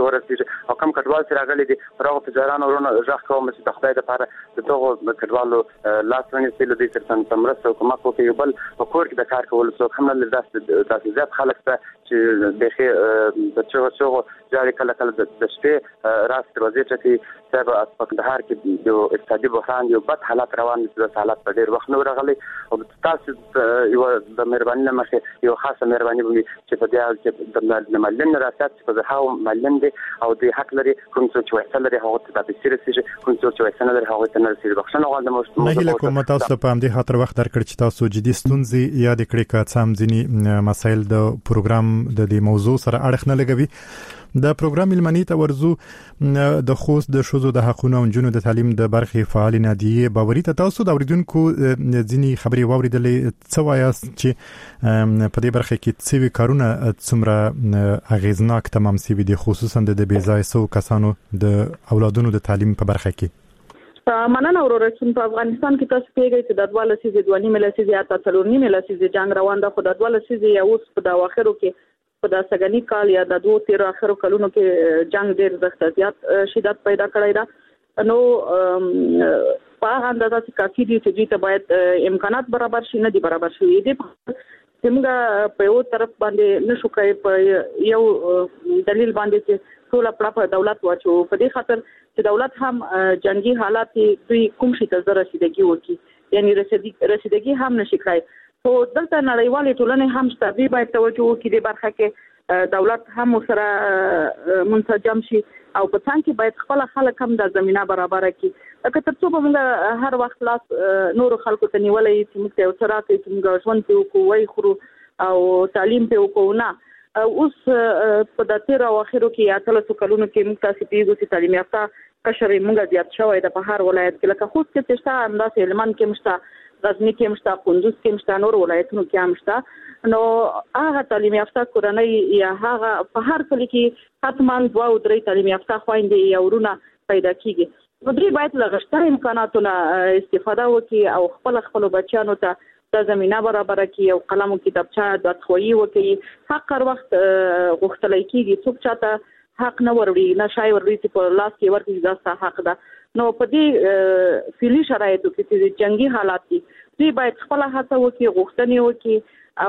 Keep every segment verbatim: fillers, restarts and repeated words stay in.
ورسیږي او کم کډوال چې راغلي دي هغه تجاران ورونه ځخ کوم چې د خدای لپاره د دغه کډوالو لاس ونیسي له دې تر څنګ مرسته کومه کوي یو بل په کور کې د کار کول څو هم نه داسې داسې زیات خلک ته چې دغه د چوغ چوغ جاري کله کله د شپې راس دروازې ټکی سبب په کندهار کې یو اقتصادي بحران یو بد حالات روان دي د حالات په ډیر وخت نو راغلي او تاسو یو د مهرباني نه مخه یو خاصه مهرباني وي چې په دې حال کې د مالن راست په ځهاو مالن دي او د حق لري کوم څه چې وصل لري هغه ته د سیرسي کوم څه چې وصل لري هغه ته نه سیري بخښنه غواړم نه هیله کوم تاسو په همدې خاطر وخت درکړ چې تاسو جدي ستونزې یاد کړئ که څه هم ځینی مسایل د پروګرام د دې موضوع سره اړخ نه لګوي. د پروګرام علماني ته ورزو د خوست د شوزو د حقوقو او جنونو د تعلیم د برخې فعال نادیه باوري ته تاسو د اوریدونکو ځینی خبري واوریدلې څه وایاست چې په دې برخه کې څه کارونه څومره اغیزناک تمام سی وي خصوصا د بیځای سو کسانو د اولادونو د تعلیم په برخه کې. مننه وروره چې په افغانستان کې تاسو پیګی چې د دواله سیزې دوانی ملسي زیاته تلورنی ملسي جنگ روان ده خو د دواله سیزې یو اوس په د اخرو کې په د سګنی کال یا د دوه تیر اخرو کلونو کې جنگ ډیر زخت زیات شدت پیدا کړی دا نو په اندازه چې کافي دي چې ته باید امکانات برابر شي نه دي برابر شي دي څنګه په یو طرف باندې نشو کوي په یو دلیل باندې چې ټول په دولت واچو په دې خاطر چې دولت هم جنگي حالات دوی کوم شي ته رسیدګي وکړي یعنی رسیدګي هم نشي کوي. خو دلته نړیوالې ټولنې هم ستاسو باید توجه وکړي د برخه کې دولت هم سره منسجم شي او په څنګه کې باید خپل خلک هم د زمينه برابر کړي لکه ترڅو به موږ هر وخت لاس نور خلکو ته نیولې چې موږ یو سره کې چې موږ ژوند په کوی خورو او تعلیم په کوو نه اوس په د تیر او اخرو کې اتل څو کلونو کې موږ تاسو پیږو چې تعلیم یافته کشرې موږ زیات شوی د په هر ولایت کې لکه خوست کې تشته انداز علمان کې مشته غزنی کې مشته کندوز کې مشته نور ولایتونو کې مشته نو هغه تعلیم یافته کورنۍ یا هغه په هر کلی کې حتما دوه او درې تعلیم یافته خويندې یا ورونه پیدا کیږي نو دوی باید لغشته امکاناتونه استفاده وکړي او خپل خپل بچیانو ته د زمينه برابر کړي او قلم او کتابچه د خوي وکړي حق هر وخت غوښتل کیږي څوک چاته حق نه وروړي نه شای وروړي چې په لاس کې ورته ځاسته حق ده نو په دې فعلی شرایطو کې چې جنگي حالات دي دوی باید خپل هڅه وکړي غوښتنې وکړي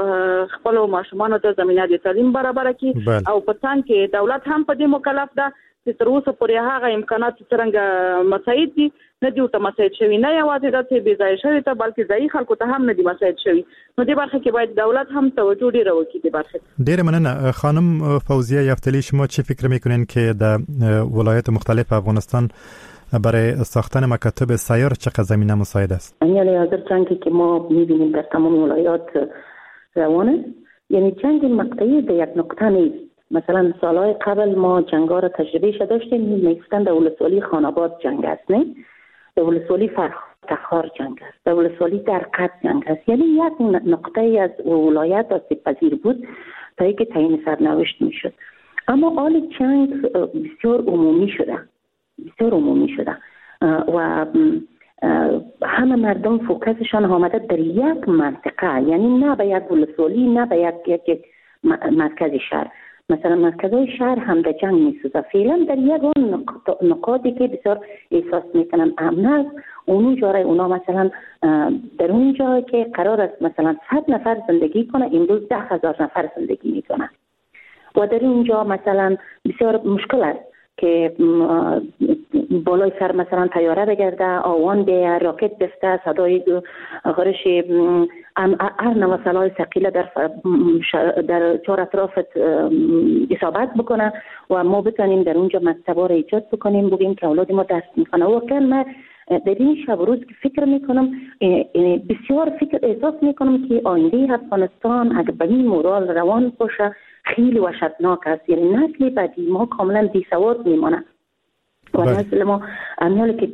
او خپل ماشومان ته زمينه د تعلیم برابر کړي او په څنګه کې دولت هم په دې مکلف ده چې تر اوسه پورې هغه امکانات څنګه مساعد دي نه دی ته مساعد شوی نه یوازې د څه بيځای شوی ته بلکې ځای خلکو ته هم نه دی مساعد شوی نو دې برخه کې باید دولت هم توجه ډیره وکړي دې برخه. ډیره مننه خانم فوزیه یفتلی شما چه فکر میکنین که در ولایات مختلف افغانستان برای ساختن مکاتب سیار چقدر زمینه مساعد است؟ یعنی حاضر جنگی که ما میبینیم در تمام ولایات روانه یعنی جنگ مقطعی در یک نقطه نیست. مثلا سالهای قبل ما جنگا را تجربه داشتیم میگفتن در ولسوالی خاناباد جنگ است نه در ولسوالی فرخار جنگ است در ولسوالی درقد جنگ است یعنی یک نقطه از ولایت آسیب پذیر بود تا اینکه تعیین سرنوشت میشد اما حال جنگ بسیار عمومی شده بسیار عمومی شده و همه مردم فوکسشان آمده در یک منطقه یعنی نه به یک ولسوالی نه به یک یک مرکز شهر مثلا مرکزهای شهر هم در جنگ میسوزه فعلا در یک اون نقاطی که بسیار احساس میکنن امن است اونجا را اونا مثلا در اونجا که قرار است مثلا صد نفر زندگی کنه امروز ده هزار نفر زندگی میکنه و در اونجا مثلا بسیار مشکل است که بالای سر مثلا طیاره بگرده آوان به راکت بفته صدای غرش هر نوع سلاح ثقیله در در چهار اطرافت اصابت بکنه و ما بتونیم در اونجا مکتبا را ایجاد بکنیم بگیم که اولاد ما دست میکنه واقعا من در این شب روز که فکر میکنم بسیار فکر احساس میکنم که آینده افغانستان اگر به این مورال روان باشه خیلی وحشتناک است یعنی نسل بعدی ما کاملا بی‌سواد میمونه و نسل ما امیالی که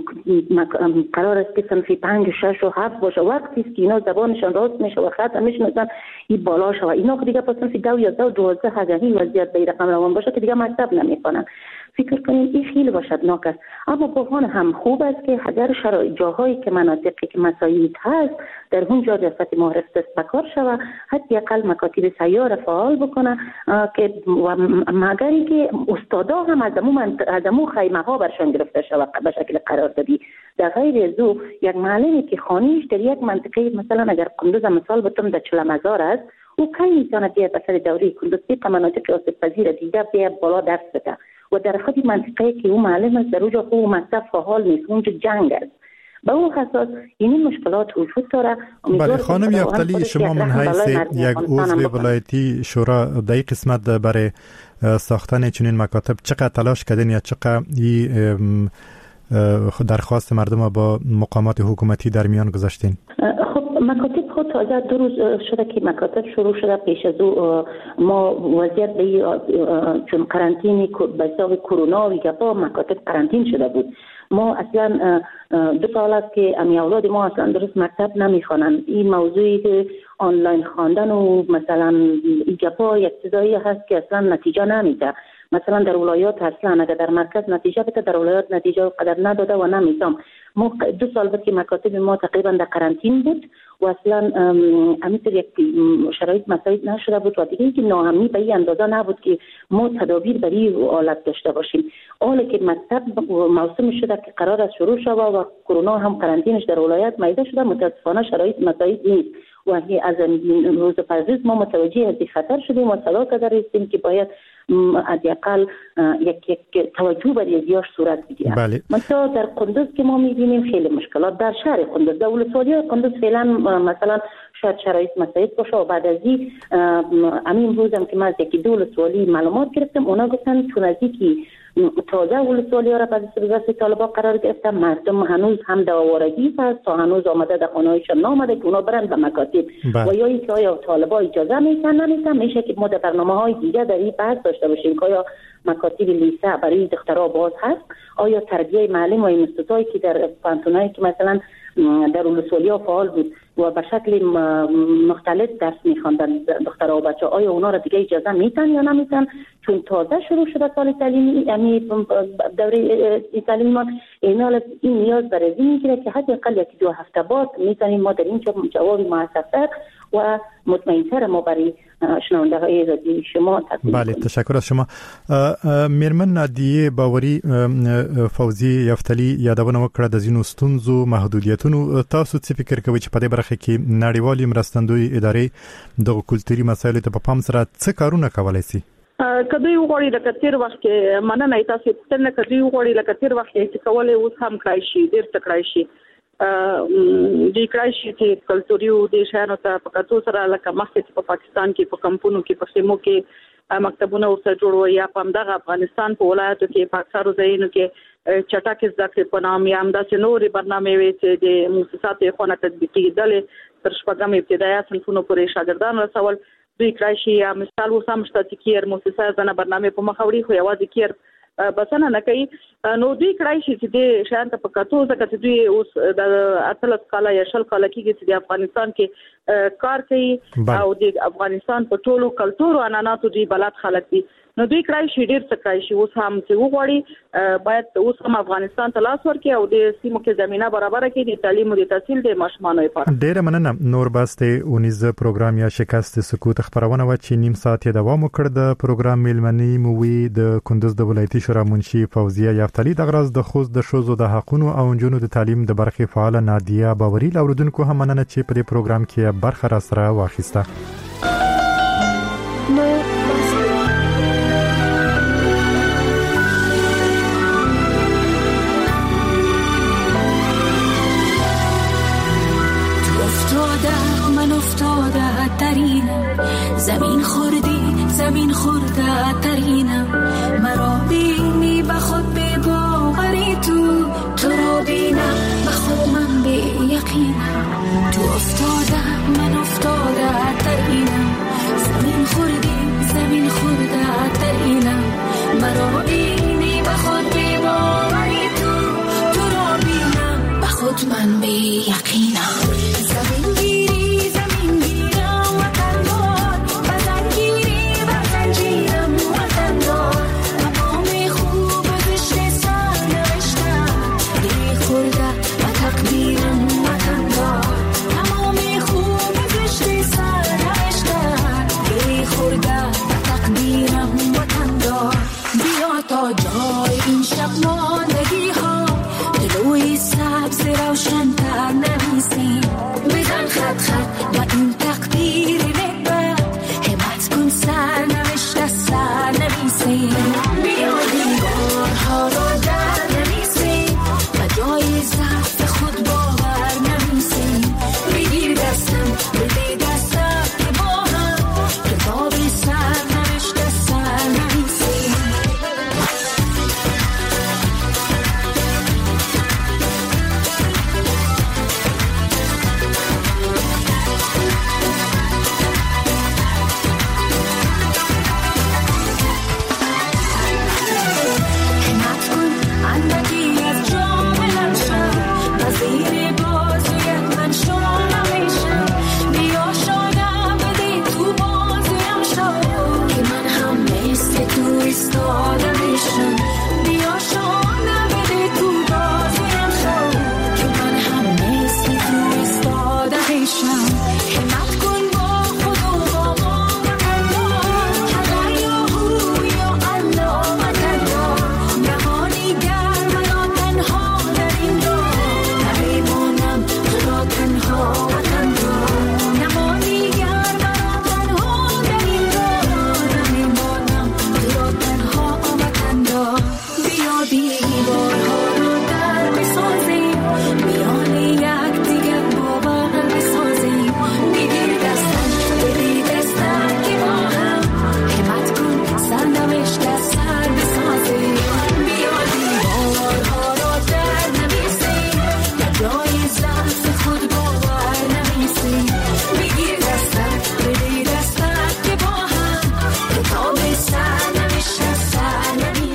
قرار است که صنف پنج و شش و هفت باشه وقتی است که اینا زبانشان راست میشه و خط میشناسن این بالا شوه. اینا دیگه پس صنف دو یازده و دوازده اگر این وضعیت به رقم روان باشه که دیگه مکتب نمیخوانن. فکر کنیم این خیلی وحشتناک است. اما بحران هم خوب است که اگر شرایط جاهایی که مناطقی که مساعد هست در اونجا جلسات معرف دست بکار شود، حداقل مکاتب سیار فعال بکنه که و مگری که استادا هم از امون از امون خیمه ها برشان گرفته شود به شکل قراردادی. در غیر از او یک معلمی که خانیش در یک منطقه مثلا اگر قندوز مثال بتم در چلمزار است، او کی میتونه بیاد به سر دوره قندوز که مناطق آسیب پذیر دیگه بیاد بالا درس بده و در خود منطقه که او معلم است در اونجا خوب مکتب فعال نیست، اونجا جنگ است. به اون اساس این مشکلات وجود داره. بله خانم یافتلی، شما من حیث یک عضو ولایتی شورا در این قسمت برای ساختن چنین مکاتب چقدر تلاش کردین یا چقدر این درخواست مردم با مقامات حکومتی در میان گذاشتین؟ خب مکاتب خود تازه دو روز شده که مکاتب شروع شده. پیش از او ما وضعیت به چون قرنطینی به حساب کرونا و گپا مکاتب قرنطین شده بود. ما اصلا دو سال است که امی اولاد ما اصلا درست مکتب نمیخوانند. این موضوعی آنلاین خواندن و مثلا این گپا یک چیزایی هست که اصلا نتیجه نمیده. مثلا در ولایات اصلا اگر در مرکز نتیجه بده، در ولایات نتیجه قدر نداده و نمیتم. ما دو سال بود که مکاتب ما تقریبا در قرنطین بود و اصلا همینطور یک شرایط مساعد نشده بود و دیگه اینکه ناامنی به این اندازه نبود که ما تدابیر برای حالت داشته باشیم. حالا که مکتب موسم شده که قرار است شروع شود و کرونا هم قرنطینش در ولایت میده شده، متاسفانه شرایط مساعد نیست و از روز پرهیز ما متوجه از خطر شدیم و صدا کرده هستیم که باید حداقل یک یک توجه بر ازیاش صورت بگیره. بله. مثلا در قندوز که ما می‌بینیم خیلی مشکلات در شهر قندوز، در ولسوالی قندوز فعلا مثلا شاید شرایط مساعد باشه و بعد از این همین روزم که من از یکی دو ولسوالی معلومات گرفتم، اونا گفتن چون از اینکه تازه ولسوالی ها را پس دست طالبان قرار گرفتن، مردم هنوز هم دوارگی هست تا هنوز آمده در خانه‌هایشان نامده که اونا برن به مکاتب و یا اینکه آیا طالبان اجازه میتن نمیتن. میشه که ما در برنامه‌های دیگه در این بحث داشته باشیم که آیا مکاتب لیسه برای دخترها باز هست، آیا تربیه معلم و اینستیتوتی که در پانتونایی که مثلا در ولسوالی ها فعال بود و به شکل مختلف درس میخواندن دخترها و بچه، آیا اونا را دیگه اجازه میتن یا نمیتن؟ چون تازه شروع شده سال تعلیمی، یعنی دوره تعلیمی ما این نیاز برای این میگیره که حداقل یکی دو هفته بعد میتونیم ما در اینجا جواب موثرتر و مطمئن‌تر ما برای شنونده های رادیو شما تقدیم کنیم. بله، تشکر از شما. میرمن نادیه باوري فوزي یافتلی یادونه وکړه د زینو ستونزو محدودیتونو. تاسو څه فکر کوئ چې په دې برخه کې نړیوالې مرستندوی ادارې د کلتوري مسایلو ته په پام سره څه کارونه کولای شي؟ کدی وګوري د کثیر وخت کې مننه تاسو څنګه کدی وګوري د کثیر وخت کې کولای اوس هم کړای شي، ډیر څه کړای شي. د کړای شي چې کلتوري او د شانو ته په کتو سره لکه مخکې په پاکستان کې په کمپونو کې په سیمو کې مکتبونه ورته جوړو یا په همدغه افغانستان په ولایتو کې په اکثرو ځایونو کې چټک زده کړې په نام یا همداسې نورې برنامې وي چې د مؤسسات خونه تطبیقي ډلې تر شپږم ابتدایي صنفونو پورې شاګردان رسول. دوی کړای شي یا مثال وسم شته چې کیر مؤسسه ځنه برنامه په مخاوري خو یوازې کیر بسنه نه کوي. نو دوی کړای شي چې د شانت په کتو ځکه چې دوی اوس د اتلس کاله یا شل کاله کې چې د افغانستان کې کار کوي او د افغانستان په ټولو کلتور او عنعناتو دی بلد خلک دي. نو دوی کړای شي ډیر څه کړای شي. اوس هم چې وغواړي باید اوس هم افغانستان ته لاس ورکړي او د سیمو کې زمينه برابر کړي د تعلیم او د تحصیل د ماشومانو لپاره. ډیر مننه. نور باسته اونیز پروګرام یا شکست سکوت خبرونه و چې نیم ساعت دوام وکړ. د پروګرام میلمنی مووی د کندوز د ولایتي شورا منشي فوزیه یافتلی د غرض د خوز د شوزو د حقونو او جنونو د تعلیم د برخې فعال نادیه باوري لاوردونکو هم مننه چې په دې پروګرام کې برخه را سره واخیسته. زمین خوردی زمین خورده ترینم مرا بینی به خود به باوری تو تو را بینم به خود من به یقینم تو افتاده من افتاده ترینم زمین خوردی زمین خورده ترینم مرا بینی به خود به باوری تو تا جای این شب ماندگی ها دلوی سبز روشن تر نویسیم بزن خط خط و این تقدیر نبرد همت کن سر نوشت از سر نویسیم بیا دیوارها رو در نویسیم و جای ضعف خود باور نویسیم بگیر دستم بده دستم که با هم کتاب سر نوشت از سر نویسیم بیا شو